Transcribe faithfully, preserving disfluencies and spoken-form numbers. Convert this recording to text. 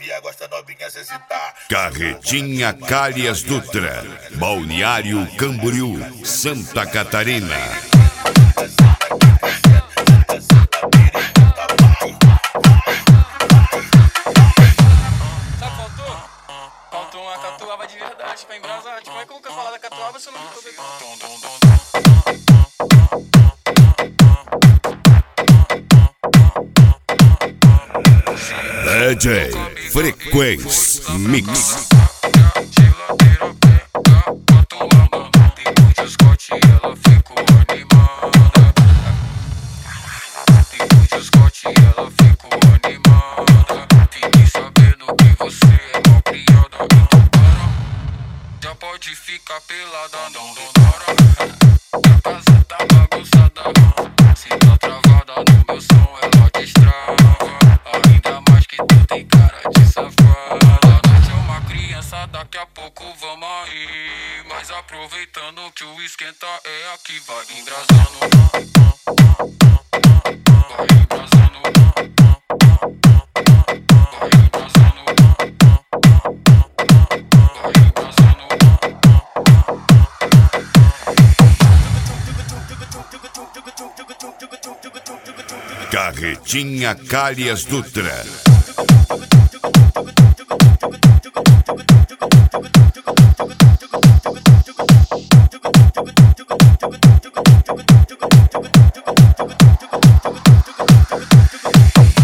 novinha, gosta novinha se excitar. Carretinha Calhas Dutra, Balneário Camboriú, Santa Catarina. Faltou uma catuaba de verdade pra embrasar. Tipo, é como que eu falar da catuaba se eu não me comer? D J Frequência Mix. Já pode ficar pelada, não demora. A casa tá bagunçada. Se tá travada no meu som, ela destrava. Ainda mais que tu tem cara de safada. A noite é uma criança, daqui a pouco vamos aí. Mas aproveitando que o esquenta é aqui, vai embrasando. Vai embrasando. Vai embrasando. Carretinha Calhas Dutra.